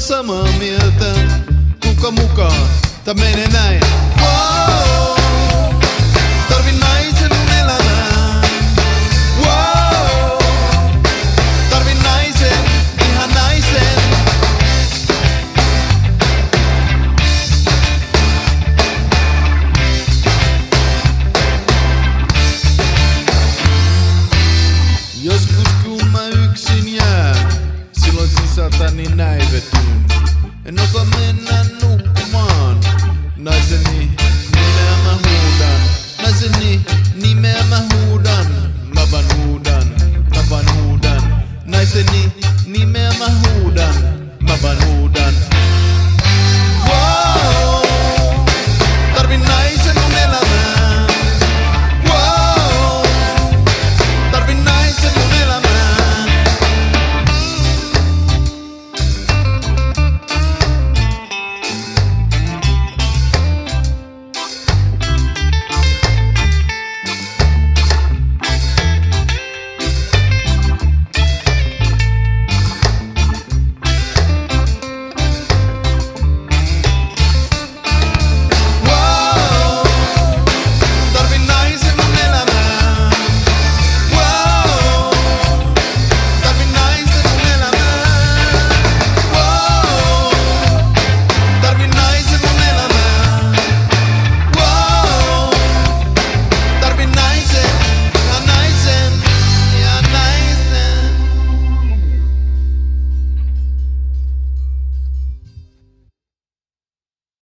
samaa mieltä. Kuka mukaan? Tää menee näin. Wow, tarvin naisen mun elämään. Wow, tarvin naisen, ihan naisen. Joskus kun mä yksin jään, silloin sisältäni näivetyn. En osaa mennä nukkumaan. Naiseni nimeä mä huudan. Naiseni nimeä mä huudan. Mä vaan huudan. Naiseni nimeä mä huudan.